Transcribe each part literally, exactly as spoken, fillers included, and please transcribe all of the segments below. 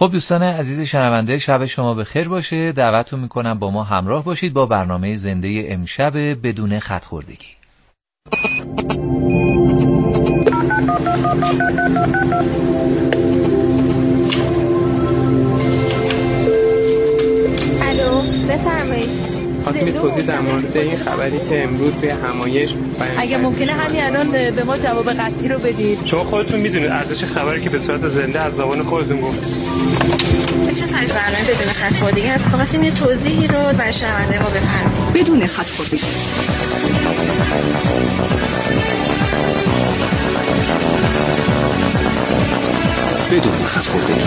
خب دوستان عزیز شنونده، شب شما بخیر باشه. دعوتتون میکنم با ما همراه باشید با برنامه زنده امشب بدون خط خوردگی. الو بفرمایید. خواستم توضیح در مورد این خبری که امروز به همایش اگه ممکنه همین الان به ما جواب قطعی رو بدید، چون خودتون میدونید ارزش خبری که به صورت زنده از زبان خودتون گفت. چه سایز برنامه بدون خط خوردگی هست؟ خواستیم یه توضیحی رو برای شنونده ما بفرمایید. بدون خط خوردگی. بدون خط خوردگی.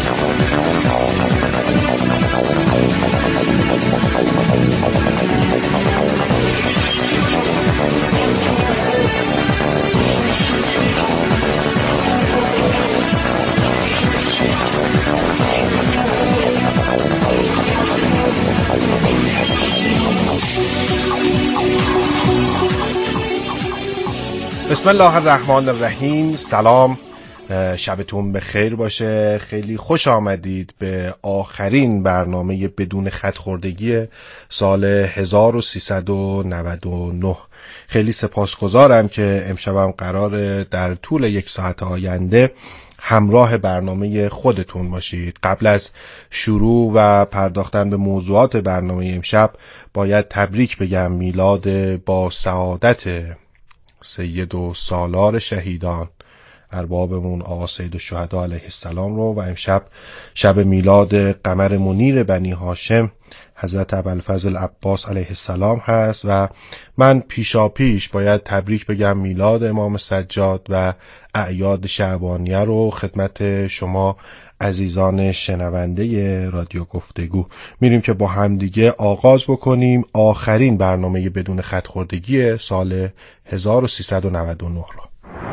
بسم الله الرحمن الرحیم. سلام، شبتون بخیر باشه. خیلی خوش آمدید به آخرین برنامه بدون خط خوردگی سال هزار و سیصد و نود و نه. خیلی سپاسگزارم که امشبم قراره در طول یک ساعت آینده همراه برنامه خودتون باشید. قبل از شروع و پرداختن به موضوعات برنامه امشب باید تبریک بگم میلاد با سعادت سید و سالار شهیدان اربابمون آقا سید الشهدا علیه السلام رو و امشب شب میلاد قمر منیر بنی هاشم حضرت ابوالفضل عباس علیه السلام هست و من پیشا پیش باید تبریک بگم میلاد امام سجاد و اعیاد شعبانیه رو خدمت شما عزیزان شنونده رادیو گفتگو. میریم که با همدیگه آغاز بکنیم آخرین برنامه بدون خط خوردگی سال هزار و سیصد و نود و نه رو.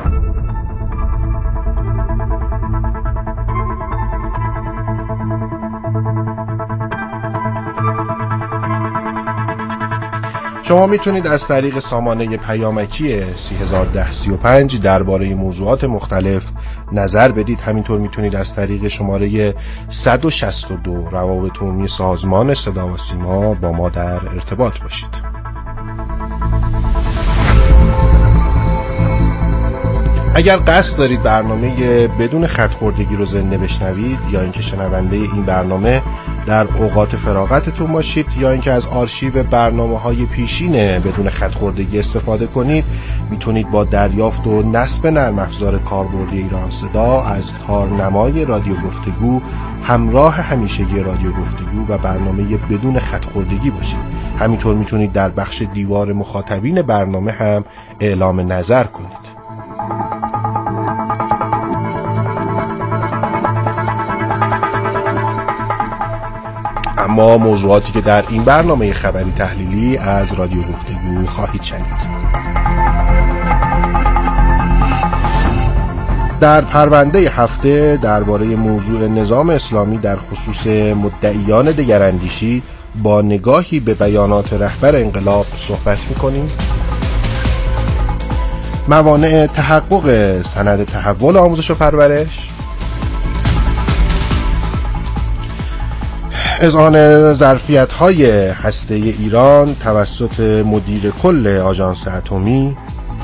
شما میتونید از طریق سامانه پیامکی سه هزار و ده سی و پنج درباره موضوعات مختلف نظر بدید. همینطور میتونید از طریق شماره صد و شصت و دو روابط عمومی سازمان صدا و سیما با ما در ارتباط باشید. اگر قصد دارید برنامه بدون خط خوردگی رو زنده بشنوید یا اینکه شنونده این برنامه در اوقات فراغتتون باشید یا اینکه از آرشیو برنامه‌های پیشین بدون خط خوردگی استفاده کنید، میتونید با دریافت و نصب نرم افزار کاربردی ایران صدا از تارنمای رادیو گفتگو همراه همیشگی رادیو گفتگو و برنامه بدون خط خوردگی باشید. همینطور میتونید در بخش دیوار مخاطبین برنامه هم اعلام نظر کنید. اما موضوعاتی که در این برنامه خبری تحلیلی از رادیو گفتگو خواهید شنید. در پرونده هفته درباره موضوع نظام اسلامی در خصوص مدعیان دگراندیشی با نگاهی به بیانات رهبر انقلاب صحبت می‌کنیم. موانع تحقق سند تحول آموزش و پرورش، اذعان ظرفیت‌های هسته ایران توسط مدیر کل آژانس اتمی،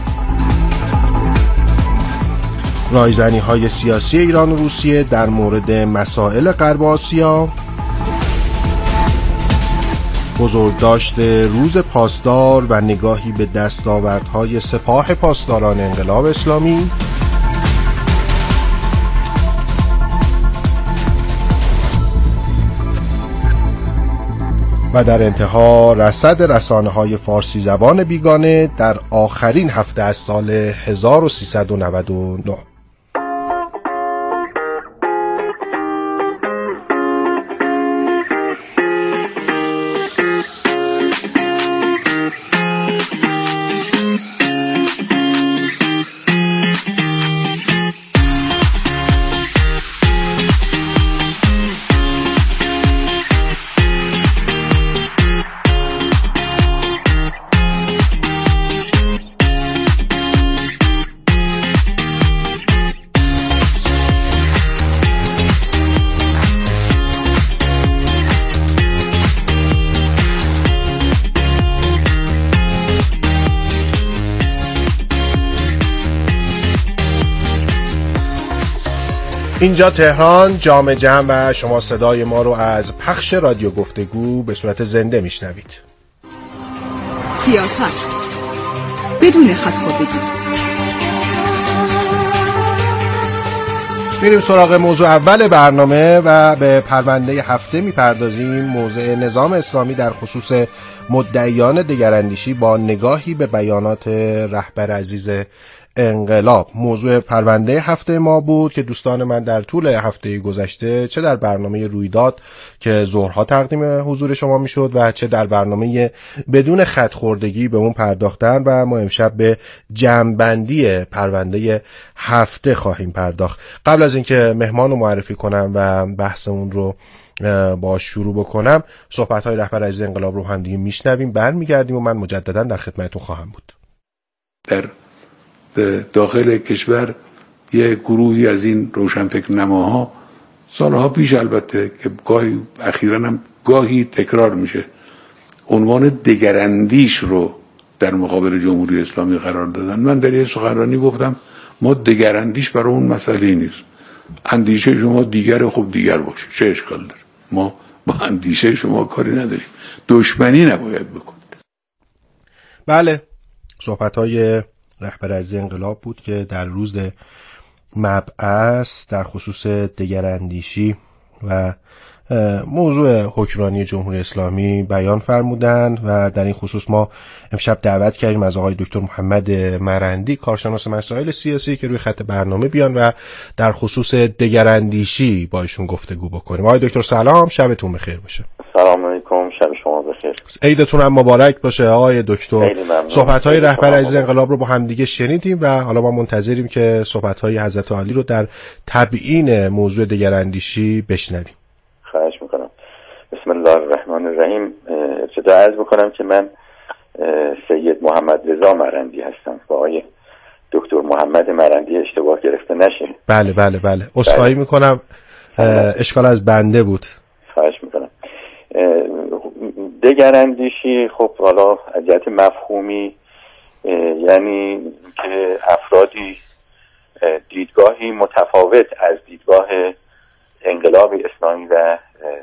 رایزنی‌های سیاسی ایران و روسیه در مورد مسائل غرب آسیا، بزرگداشت روز پاسدار و نگاهی به دستاوردهای سپاه پاسداران انقلاب اسلامی، و در انتها رصد رسانه‌های فارسی زبان بیگانه در آخرین هفته از سال هزار و سیصد و نود و نه. اینجا تهران، جام جم و شما صدای ما رو از پخش رادیو گفتگو به صورت زنده میشنوید. سیاست بدون خط‌خوردگی. میریم سراغ موضوع اول برنامه و به پرونده هفته میپردازیم. موضع نظام اسلامی در خصوص مدعیان دگراندیشی با نگاهی به بیانات رهبر عزیز انقلاب موضوع پرونده هفته ما بود که دوستان من در طول هفته گذشته چه در برنامه رویداد که ظهرها تقدیم حضور شما میشد و چه در برنامه بدون خط‌خوردگی به اون پرداختن و ما امشب به جمع‌بندی پرونده هفته خواهیم پرداخت. قبل از اینکه مهمان رو معرفی کنم و بحثمون رو با شروع بکنم، صحبت‌های رهبر عزیز انقلاب رو هم دیگه میشنویم، برمیگردیم و من مجددا در خدمتتون خواهم بود. در داخل کشور یه گروهی از این روشنفکر نماها سالها پیش البته که گاهی اخیراً هم گاهی تکرار میشه عنوان دگراندیش رو در مقابل جمهوری اسلامی قرار دادن. من در یه سخنرانی گفتم ما دگراندیش برای اون مسئله نیست. اندیشه شما دیگر خوب دیگر باشه، چه اشکال داره؟ ما با اندیشه شما کاری نداریم، دشمنی نباید بکنید. بله، صحبت‌های رهبر عزیز انقلاب بود که در روز مبعث در خصوص دگراندیشی و موضوع حکمرانی جمهوری اسلامی بیان فرمودند و در این خصوص ما امشب دعوت کردیم از آقای دکتر محمد مرندی، کارشناس مسائل سیاسی، که روی خط برنامه بیان و در خصوص دگراندیشی با ایشون گفتگو بکنیم. آقای دکتر سلام، شبتون بخیر باشه. سلام علیکم، شب شما بخیر. عیدتون هم مبارک باشه آقای دکتر. صحبت‌های رهبر عزیز انقلاب رو با هم دیگه شنیدیم و حالا ما منتظریم که صحبت‌های حضرت عالی رو در تبیین موضوع دگراندیشی بشنویم. خواهش میکنم. بسم الله الرحمن الرحیم. ابتدا عرض بکنم که من سید محمد رضا مرندی هستم. با آقای دکتر محمد مرندی اشتباه گرفته نشه. بله بله بله. عذرخواهی میکنم، اشکال از بنده بود. خواهش میکنم. دگراندیشی خب حالا از جهت مفهومی یعنی که افرادی دیدگاهی متفاوت از دیدگاه انقلاب اسلامی و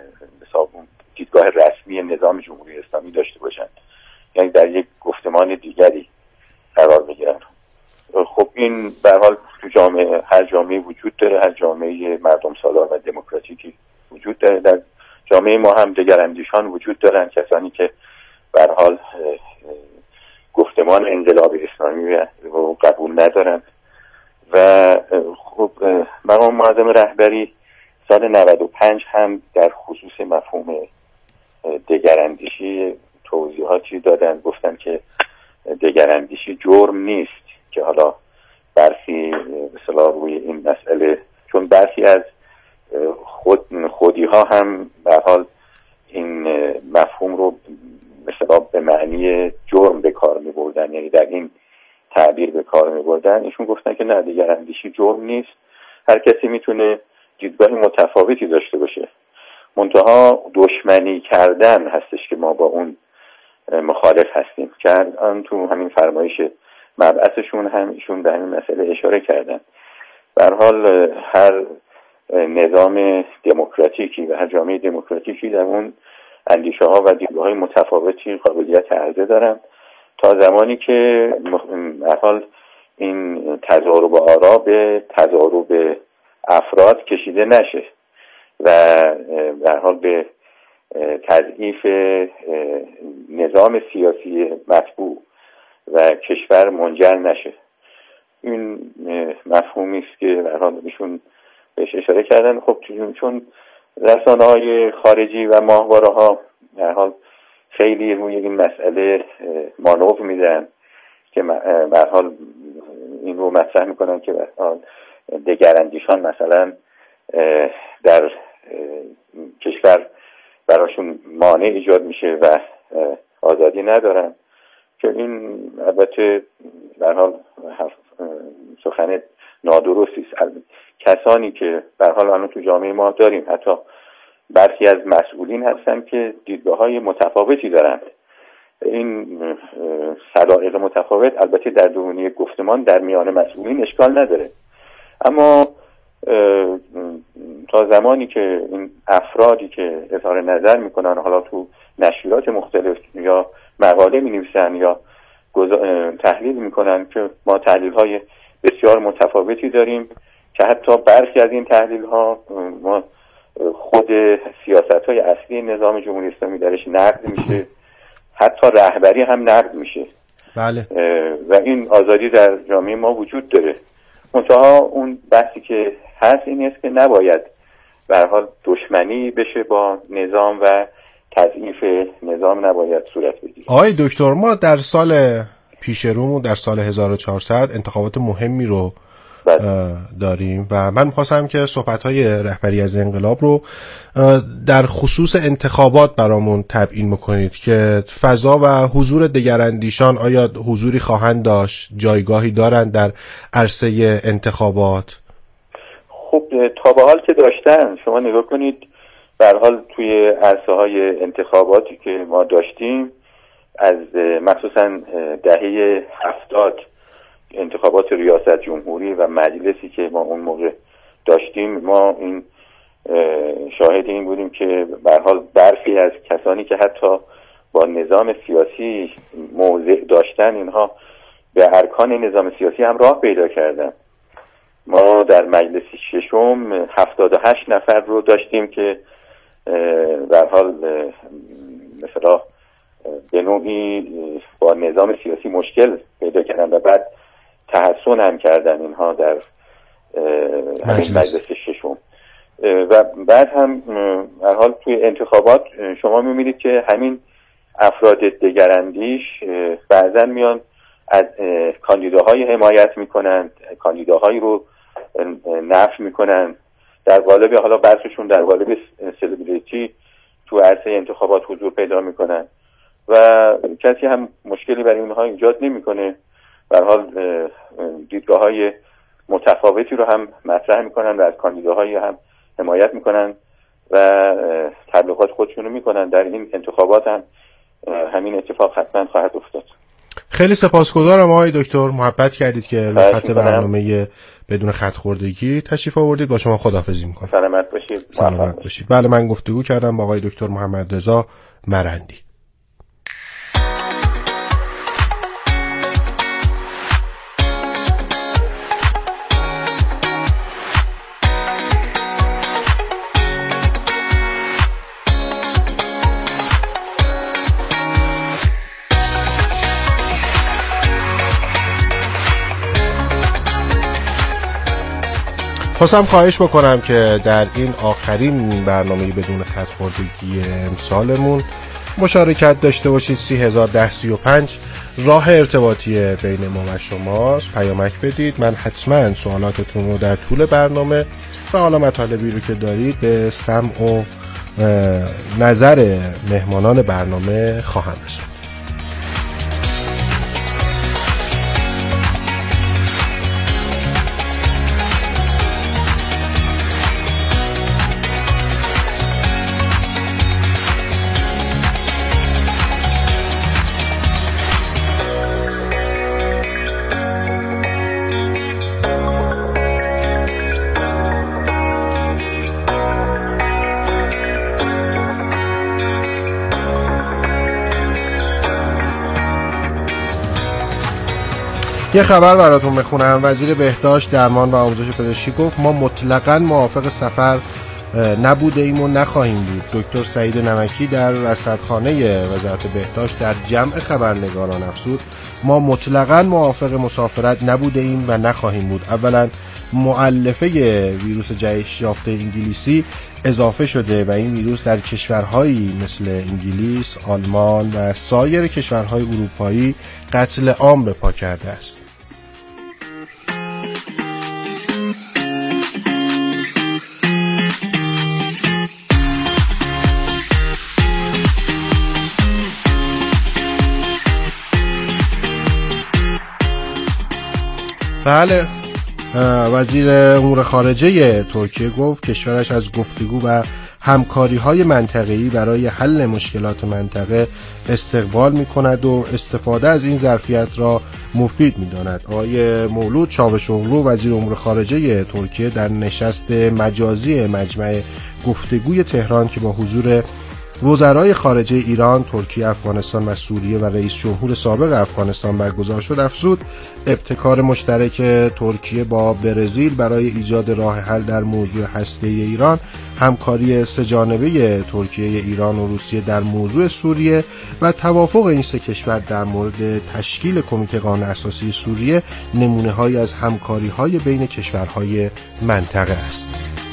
دیدگاه رسمی نظام جمهوری اسلامی داشته باشند، یعنی در یک گفتمان دیگری قرار بگیرن. خب این به هر حال تو جامعه، هر جامعه وجود داره، هر جامعه مردم سالار و دموکراتیکی وجود داره. در جامعه ما هم دگراندیشان وجود دارن، کسانی که به هر حال گفتمان انقلاب اسلامی رو قبول ندارن. و خب مقام معظم رهبری سال نود و پنج هم در خصوص مفهوم دگراندیشی توضیحاتی دادن، گفتن که دگراندیشی جرم نیست، که حالا برخی به اصطلاح روی این مسئله، چون برخی از خود خودی ها هم به هر حال این مفهوم رو مثلا به معنی جرم به کار می بردن، یعنی در این تعبیر به کار می بردن. ایشون گفتن که نه، دگراندیشی جرم نیست، هر کسی میتونه دیدگاه متفاوتی داشته باشه، منتها دشمنی کردن هستش که ما با اون مخالف هستیم، که الان تو همین فرمایش مبعثشون هم ایشون به همین مسئله اشاره کردن. به هر حال هر نظام دموکراتیکی و هر جامعه دموکراتیکی در اون اندیشه ها و دیدگاه های متفاوتی قابلیت عرضه دارن، تا زمانی که به هر حال این تضارب آرا به تضارب افراد کشیده نشه و به هر حال به تضعیف نظام سیاسی مطبوع و کشور منجر نشه. این مفهومی است که به هر حال ایشون بهش اشاره کردن. خب چون رسانه‌های خارجی و ماهواره‌ها به هر حال خیلی روی این مسئله مانور میدن که به هر حال این رو مطرح میکنن که به هر حال دگراندیشان مثلا در کشور براشون مانع ایجاد میشه و آزادی ندارن، که این البته به هر حال سخن نادرستی است. کسانی که به هر حال الان تو جامعه ما داریم، حتی برخی از مسئولین هستن که دیدگاه‌های متفاوتی دارند. این صدایق متفاوت البته در درونی گفتمان در میان مسئولین اشکال نداره، اما تا زمانی که این افرادی که اظهار نظر میکنن، حالا تو نشریات مختلف یا مقاله مینویسن یا تحلیل میکنن، که ما تحلیل های بسیار متفاوتی داریم که حتی برخی از این تحلیل ها ما خود سیاست های اصلی نظام جمهوری اسلامی درش نقد میشه، حتی رهبری هم نقد میشه. بله. و این آزادی در جامعه ما وجود داره. منتها اون بحثی که هست این است که نباید به هر حال دشمنی بشه با نظام و تضعیف نظام نباید صورت بگیره. آقای دکتر، ما در سال پیش رومون در سال هزار و چهارصد انتخابات مهمی رو داریم و من می‌خواستم که صحبت‌های رهبری از انقلاب رو در خصوص انتخابات برامون تبیین بکنید که فضا و حضور دگراندیشان آیا حضوری خواهند داشت، جایگاهی دارند در عرصه انتخابات؟ خب تا به حال که داشتن، شما نگاه کنید به هر حال توی عرصه‌های انتخاباتی که ما داشتیم از مخصوصا دهه هفتاد انتخابات ریاست جمهوری و مجلسی که ما اون موقع داشتیم، ما این شاهد این بودیم که به هر حال برخی از کسانی که حتی با نظام سیاسی موضع داشتن، اینها به ارکان نظام سیاسی هم راه پیدا کردن. ما در مجلس ششم هفتاد و هشت نفر رو داشتیم که به هر حال مثلا به نوعی با نظام سیاسی مشکل پیدا کردن و بعد تحسن هم کردن اینها در همین مجلس ششم. و بعد هم هر حال توی انتخابات شما می‌بینید که همین افراد دگراندیش بعضن میان از کاندیداهای حمایت میکنن، کاندیداهایی رو نفی میکنن، در قالب حالا بعضیشون در قالب سلبریتی تو عرصه انتخابات حضور پیدا میکنن و کسی هم مشکلی برای اونها ایجاد نمیکنه. به هر حال دیدگاه‌های متفاوتی رو هم مطرح میکنن و از کاندیداهایی هم حمایت میکنن و تبلیغات خودشونو میکنن. در این انتخابات هم همین اتفاق حتما خواهد افتاد. خیلی سپاسگزارم آقای دکتر، محبت کردید که به خط برنامه بدون خط خوردگی تشریف آوردید. با شما خداحافظی میکنم. سلامت باشید. سلامت باشید. بله، من گفتگو کردم با آقای دکتر محمد رضا مرندی. خواستم خواهش بکنم که در این آخرین برنامه بدون خط خوردگی امسالمون مشارکت داشته باشید. سی هزار ده سی و پنج راه ارتباطی بین ما و شماست. پیامک بدید، من حتما سوالاتتون رو در طول برنامه و حالا مطالبی رو که دارید به سمع و نظر مهمانان برنامه خواهم رسوند. یه خبر براتون بخونم. وزیر بهداشت، درمان و آموزش پزشکی گفت ما مطلقاً موافق سفر نبوده ایم و نخواهیم بود. دکتر سعید نمکی در رصدخانه وزارت بهداشت در جمع خبرنگاران افزود ما مطلقاً موافق مسافرت نبوده ایم و نخواهیم بود. اولا مؤلفه ویروس جهش یافته انگلیسی اضافه شده و این ویروس در کشورهایی مثل انگلیس، آلمان و سایر کشورهای اروپایی قتل عام به پا کرده است. بله، وزیر امور خارجه ترکیه گفت کشورش از گفتگو و همکاری‌های منطقه‌ای برای حل مشکلات منطقه استقبال می‌کند و استفاده از این ظرفیت را مفید می‌داند. آقای مولود چاوشوغلو وزیر امور خارجه ترکیه در نشست مجازی مجمع گفتگوی تهران که با حضور وزرای خارجه ایران، ترکیه، افغانستان و سوریه و رئیس جمهور سابق افغانستان برگزار شد، افزود ابتکار مشترک ترکیه با برزیل برای ایجاد راه حل در موضوع هسته‌ای ایران، همکاری سه‌جانبه ترکیه، ایران و روسیه در موضوع سوریه و توافق این سه کشور در مورد تشکیل کمیته قانون اساسی سوریه نمونه‌هایی از همکاری‌های بین کشورهای منطقه است.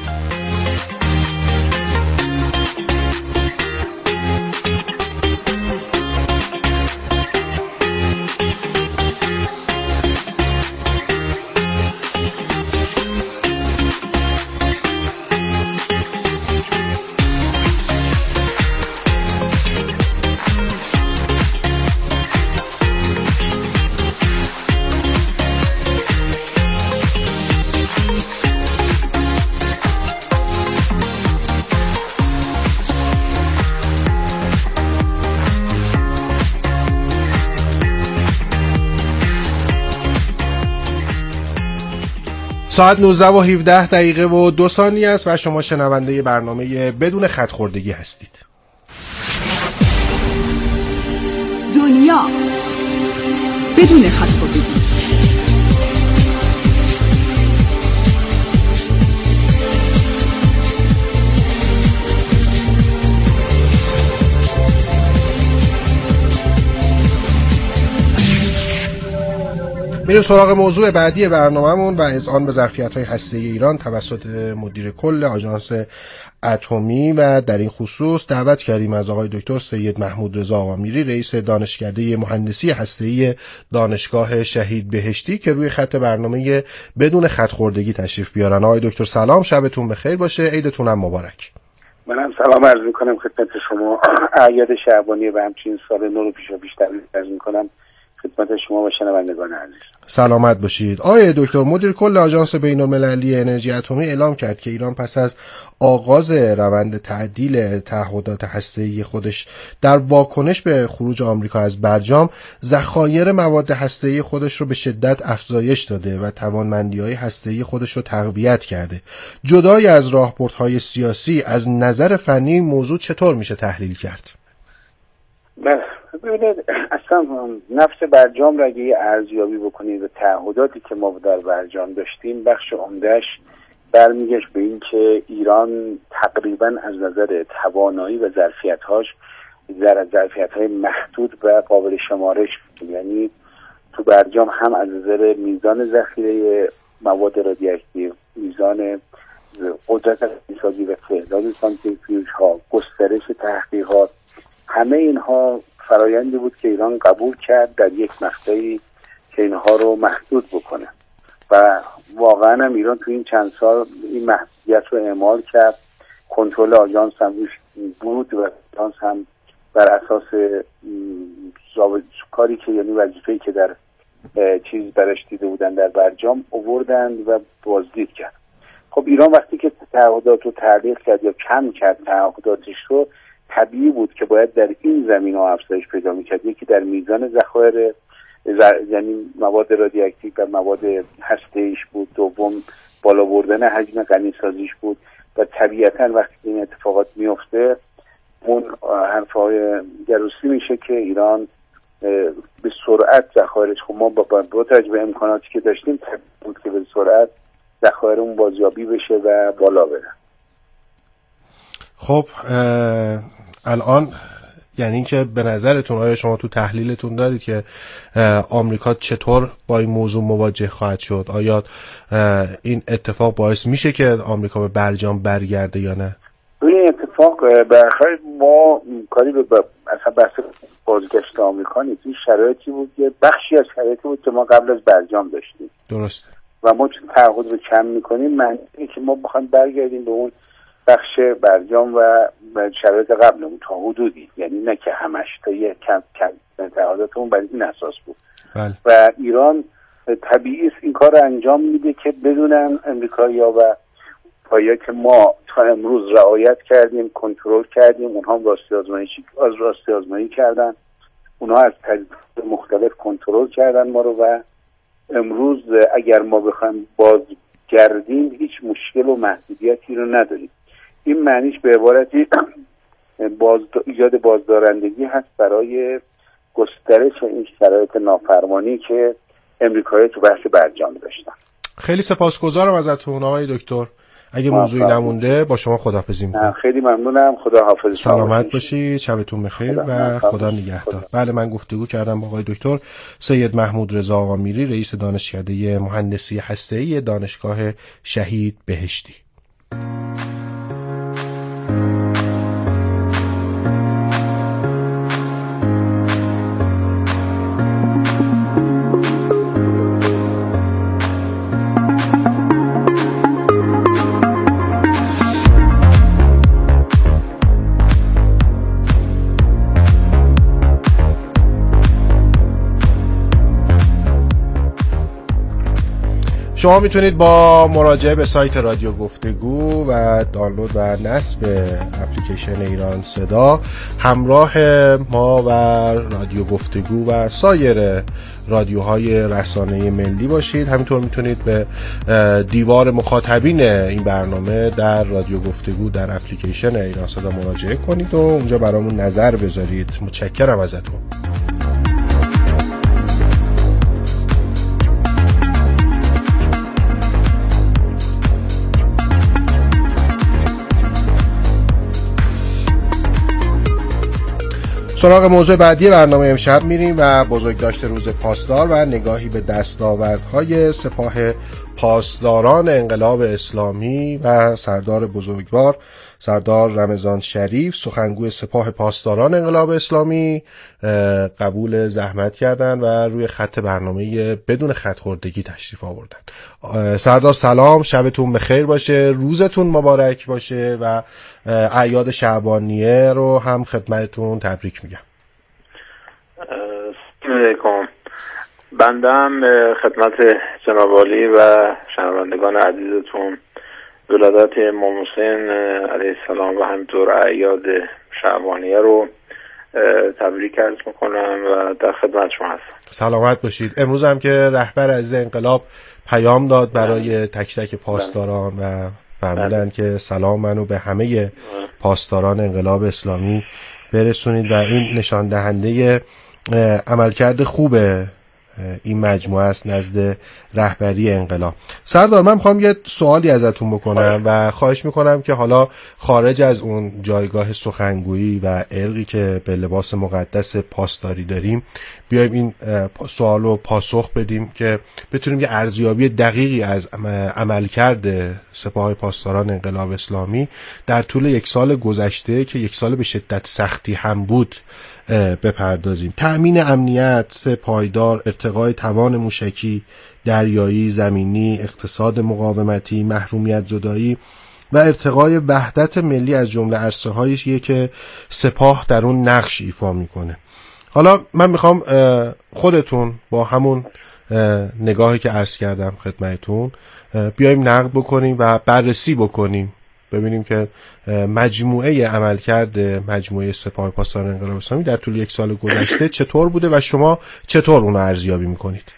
ساعت نوزده و هفده دقیقه و دو ثانیه است و شما شنونده برنامه بدون خط خوردگی هستید. دنیا بدون خط خوردگی. میریم سراغ موضوع بعدی برنامه‌مون و اذعان به ظرفیت‌های هسته‌ای ایران توسط مدیر کل آژانس اتمی و در این خصوص دعوت کردیم از آقای دکتر سید محمود رضا آقامیری، رئیس دانشکده مهندسی هسته‌ای دانشگاه شهید بهشتی که روی خط برنامه بدون خط خوردگی تشریف بیارن. آقای دکتر سلام، شبتون بخیر باشه، عیدتون هم مبارک. منم سلام عرض می‌کنم خدمت شما، اعیاد شعبانی و همچنین سال نو رو پیشا پیش تبریک عرض می‌کنم خدمت شما و شنوندگان عزیز. سلامت باشید. آقای دکتر، مدیر کل آژانس بین‌المللی انرژی اتمی اعلام کرد که ایران پس از آغاز روند تعدیل تعهدات هسته‌ای خودش در واکنش به خروج آمریکا از برجام، ذخایر مواد هسته‌ای خودش رو به شدت افزایش داده و توانمندی‌های هسته‌ای خودش رو تقویت کرده. جدای از راهبردهای سیاسی، از نظر فنی موضوع چطور میشه تحلیل کرد؟ بله، ببینید اصلا نفس برجام را اگه ارزیابی بکنید و تعهداتی که ما در برجام داشتیم، بخش عمده‌اش برمیگشت به این که ایران تقریبا از نظر توانایی و ظرفیت‌هاش در ظرفیت‌های محدود و قابل شمارش، یعنی تو برجام هم از نظر میزان ذخیره مواد رادیواکتیو، میزان قدرت اقتصادی و تعداد سانتریفیوژها، گسترش تحقیقات، همه اینها فرایندی بود که ایران قبول کرد در یک مقطعی که اینها رو محدود بکنه و واقعا هم ایران تو این چند سال این محدودیت رو اعمال کرد. کنترل آژانس هم بود و آژانس هم بر اساس کاری که یعنی وظیفه‌ای که در چیز برش دیده بودن در برجام آوردند و بازدید کرد. خب ایران وقتی که تعهدات رو تعلیق کرد یا کم کرد تعهداتش رو، طبیعی بود که باید در این زمینه‌ها افزایش پیدا می‌کرد. یکی در میزان ذخایر یعنی مواد رادیواکتیو و مواد هسته‌ایش بود، دوم بالا بردن حجم غنی‌سازیش بود و طبیعتاً وقتی این اتفاقات میفته اون حرف‌های گروسی میشه که ایران به سرعت ذخایرش، خب ما با با توجه به امکاناتی که داشتیم طبیعی بود که به سرعت ذخایرمون بازیابی بشه و بالا بره. خب الان یعنی که به نظرتون، آیا شما تو تحلیلتون دارید که آمریکا چطور با این موضوع مواجه خواهد شد؟ آیا این اتفاق باعث میشه که آمریکا به برجام برگرده یا نه؟ این اتفاق برخلاف ما کاری به اصلا بحث بازگشت آمریکا نیست. این شرایطی بود که بخشی از شرایطی بود که ما قبل از برجام داشتیم. درسته. و ما چون تعهد رو کم میکنیم معنی که ما بخوایم برگردیم به اون بخش برجام و شرایط قبلمون تا حدودی، یعنی نه که همش، تا یک کم کم تعهداتمون بر این اساس بود. بله. و ایران طبیعی است این کار رو انجام میده که بدون امریکایی‌ها و هایی که ما تا امروز رعایت کردیم، کنترل کردیم، اونها هم راستی آزمایی از راستی آزمایی کردن، اونها از تجربه مختلف کنترل کردن ما رو و امروز اگر ما بخوایم بازگردیم هیچ مشکل و محدودیتی رو نداریم. این معنیش به عبارتی باز ایجاد بازدارندگی هست برای گسترش این شرایط نافرمانی که امریکایی تو بحث برجام داشتن. خیلی سپاسگزارم ازتون آقای دکتر. اگه موضوعی نمونده با شما خداحافظی می‌کنم. خیلی ممنونم. خدا حافظ. سلامت باشید، شبتون بخیر و خدا نگهدار. بله، من گفتگو کردم با آقای دکتر سید محمود رضا آقامیری، رئیس دانشکده مهندسی هسته‌ای دانشگاه شهید بهشتی. شما میتونید با مراجعه به سایت رادیو گفتگو و دانلود و نصب اپلیکیشن ایران صدا همراه ما و رادیو گفتگو و سایر رادیوهای رسانه ملی باشید. همینطور میتونید به دیوار مخاطبین این برنامه در رادیو گفتگو در اپلیکیشن ایران صدا مراجعه کنید و اونجا برامون نظر بذارید. متشکرم ازتون. سراغ موضوع بعدی برنامه امشب میریم و بزرگداشت روز پاسدار و نگاهی به دستاوردهای سپاه پاسداران انقلاب اسلامی و سردار بزرگوار سردار رمضان شریف، سخنگوی سپاه پاسداران انقلاب اسلامی، قبول زحمت کردن و روی خط برنامه بدون خط خوردگی تشریف آوردن. سردار سلام، شبتون بخیر باشه، روزتون مبارک باشه و اعیاد شعبانیه رو هم خدمتتون تبریک میگم. سلام علیکم. بندم خدمت جناب عالی و شنوندگان عزیزتون ولادت امام حسین علیه السلام و همینطور اعیاد شعبانیه رو تبریک عرض میکنم و در خدمت شما هستم. سلامت باشید. امروز هم که رهبر عزیز انقلاب پیام داد برای تک تک پاسداران و فرمودن که سلام منو به همه پاسداران انقلاب اسلامی برسونید و این نشان دهنده عملکرد خوبه این مجموعه است نزد رهبری انقلاب. سردار، من میخوام یه سوالی ازتون بکنم و خواهش میکنم که حالا خارج از اون جایگاه سخنگویی و ارقی که به لباس مقدس پاسداری داریم بیایم این سوال رو پاسخ بدیم که بتونیم یه ارزیابی دقیقی از عملکرد سپاه پاسداران انقلاب اسلامی در طول یک سال گذشته که یک سال به شدت سختی هم بود بپردازیم. تأمین امنیت پایدار، ارتقای توان موشکی، دریایی، زمینی، اقتصاد مقاومتی، محرومیت زدایی و ارتقای وحدت ملی از جمله عرصه‌هاییه که سپاه در اون نقش ایفا میکنه. حالا من میخوام خودتون با همون نگاهی که عرض کردم خدمتتون بیایم نقد بکنیم و بررسی بکنیم، ببینیم که مجموعه عملکرد مجموعه سپاه پاسداران انقلاب اسلامی در طول یک سال گذشته چطور بوده و شما چطور اون رو ارزیابی میکنید؟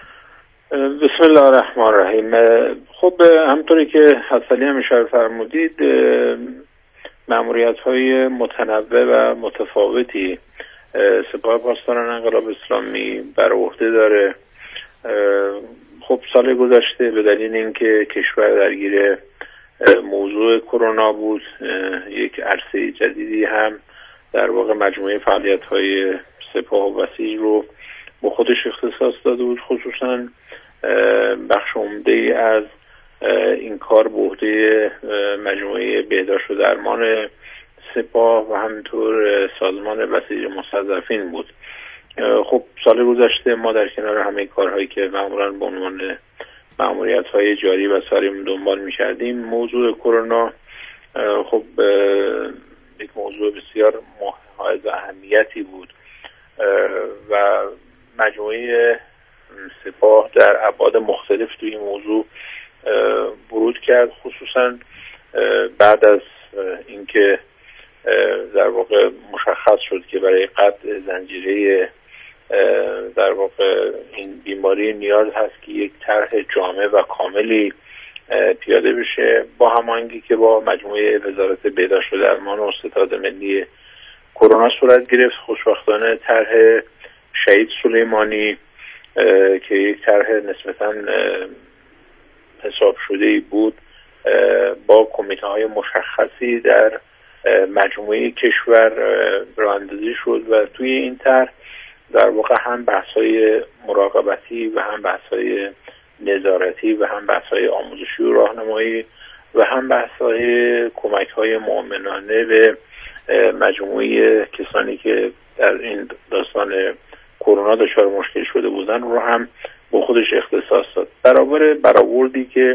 بسم الله الرحمن الرحیم. خب همطوری که حسلی هم اشاره فرمودید مأموریت‌های متنوع و متفاوتی سپاه پاسداران انقلاب اسلامی بر عهده داره. خب سال گذشته به دلیل اینکه کشور درگیر موضوع کرونا بود یک عرصه جدیدی هم در واقع مجموعه فعالیت‌های سپاه و بسیج رو با خودش اختصاص داده بود. خصوصا بخش عمده از این کار به عهده مجموعه بهداشت و درمان سپاه و همینطور سازمان بسیج مستضعفین بود. خب سال گذشته ما در کنار همه کارهایی که معمولاً به عنوان مأموریت‌های جاری و ساریم دنبال می‌کردیم، موضوع کرونا خب یک موضوع بسیار حائز اهمیتی بود و مجموعه سپاه در ابعاد مختلف توی این موضوع ورود کرد، خصوصا بعد از اینکه در واقع مشخص شد که برای قطع زنجیره در واقع این بیماری نیاز هست که یک طرح جامع و کاملی پیاده بشه، با هماهنگی که با مجموعه وزارت بهداشت و درمان و ستاد ملی کرونا صورت گرفت. خوشبختانه طرح شهید سلیمانی که یک طرح نسبتاً حساب شده بود با کمیته های مشخصی در مجموعه کشور راه‌اندازی شد و توی این طرح در واقع هم بحث‌های مراقبتی و هم بحث‌های نظارتی و هم بحث‌های آموزشی و راهنمایی و هم بحث‌های کمک‌های مؤمنانه به مجموعه کسانی که در این داستان کرونا دچار مشکل شده بودن رو هم با خودش اختصاص داد. برابر برآوردی که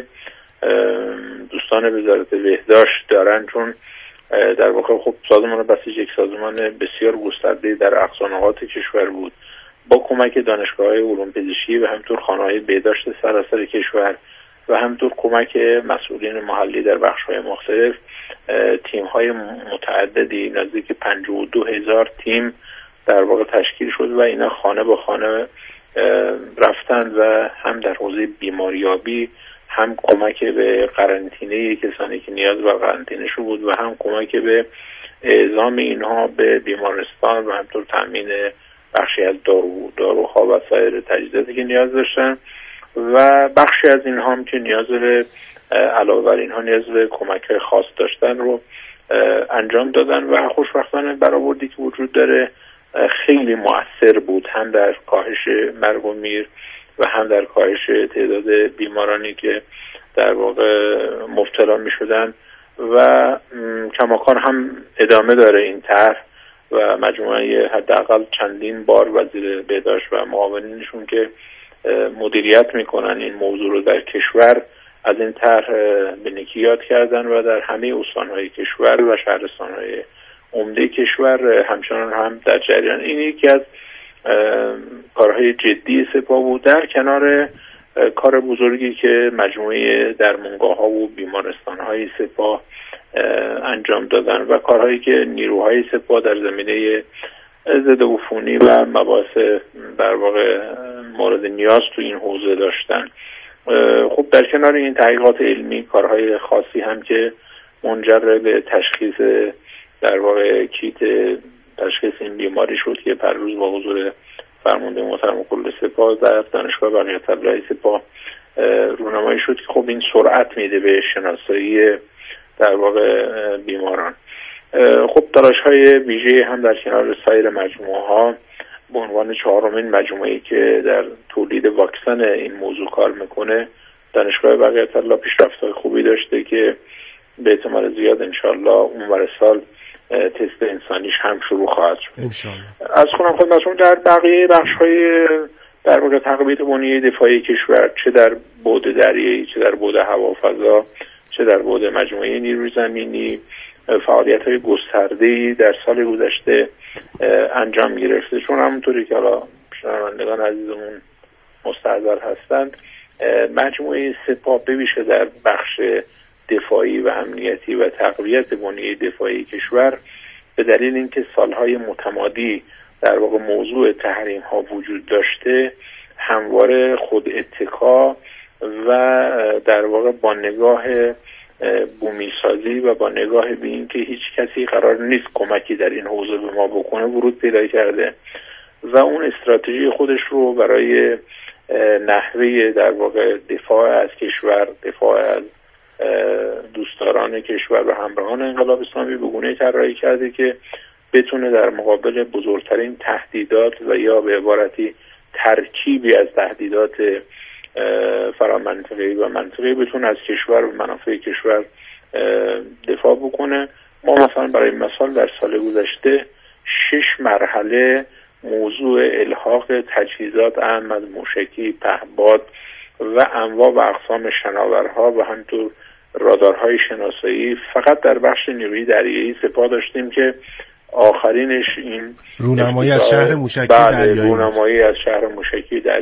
دوستان وزارت بهداشت دارن، چون در واقع خب سازمان بسیج یک سازمان بسیار گسترده در اقصانقاط کشور بود، با کمک دانشگاه‌های علوم پزشکی و همینطور خانه‌های بهداشت سراسر کشور و همینطور کمک مسئولین محلی در بخش‌های مختلف، تیم‌های متعددی نزدیک پنجاه و دو هزار تیم در واقع تشکیل شد و اینا خانه به خانه رفتند و هم در حوزه بیماریابی هم کمک به قرنطینه کسانی که نیاز به قرنطینه شده بود و هم کمک به اعزام اینها به بیمارستان و همطور تامین بخشی از دارو داروها و سایر تجهیزاتی که نیاز داشتن و بخشی از اینها هم که نیاز به علاوه بر اینها نیاز به کمک خاص داشتن رو انجام دادن و خوشبختانه برآوردی که وجود داره خیلی مؤثر بود، هم در کاهش مرگ و میر و هم در کاهش تعداد بیمارانی که در واقع مبتلا می شدن و کماکان هم ادامه داره این طرح و مجموعه حداقل چندین بار وزیر بهداشت و معاونینشون که مدیریت میکنن این موضوع رو در کشور از این طرح به نیکی یاد کردن و در همه استانهای کشور و شهرستانهای عمده کشور همچنان هم در جریان. این یکی از کارهای جدی سپاه بود در کنار کار بزرگی که مجموعه درمانگاه ها و بیمارستان های سپاه انجام دادن و کارهایی که نیروهای سپاه در زمینه ضد عفونی و مباحث در واقع مورد نیاز تو این حوزه داشتن. خب در کنار این تحقیقات علمی کارهای خاصی هم که منجر به تشخیص در واقع کیت تشخیص این بیماری شد که پر روز با حضور فرمانده محترم کل سپاه در دانشگاه بقیت الله سپاه رونمایی شد که خب این سرعت میده به شناسایی در واقع بیماران. خب تلاش‌های ویژه هم در کنار سایر مجموعه ها به عنوان چهارمین مجموعه‌ای که در تولید واکسن این موضوع کار میکنه دانشگاه بقیت الله پیشرفت‌های خوبی داشته که به احتمال زیاد انشالله اونور سال تست انسانیش هم شروع خواهد شد انشالله. از کنم خدمتتون در بقیه بخش‌های در واقع تقویت بنیه دفاعی کشور، چه در بعد دریایی، چه در بعد هوافضا، چه در بعد مجموعه نیروی زمینی، فعالیت‌های گسترده‌ای در سال گذشته انجام گرفته. چون همونطوری که حالا شنوندگان عزیزمون مستحضر هستند، مجموعه سپاه بویژه در بخش دفاعی و امنیتی و تقویت بنیه دفاعی کشور به دلیل اینکه سالهای متمادی در واقع موضوع تحریم ها وجود داشته، همواره خود اتکا و در واقع با نگاه بومی سازی و با نگاه به این که هیچ کسی قرار نیست کمکی در این حوزه به ما بکنه ورود پیدا کرده و اون استراتژی خودش رو برای نحوه در واقع دفاع از کشور، دفاع از دوستداران کشور و همراهان انقلاب اسلامی به گونه‌ای طراحی کرده که بتونه در مقابل بزرگترین تهدیدات و یا به عبارتی ترکیبی از تهدیدات فرامنطقه‌ای و منطقه‌ای بتونه از کشور و منافع کشور دفاع بکنه. ما مثلا برای مثال در سال گذشته شش مرحله موضوع الحاق تجهیزات اهم از موشکی، پهپاد و انواع و اقسام شناورها و همینطور رادارهای شناسایی فقط در بخش نیروی دریایی سپاه داشتیم که آخرینش این رونمایی از شهر موشکی دریایی رونمایی از شهر موشکی دریایی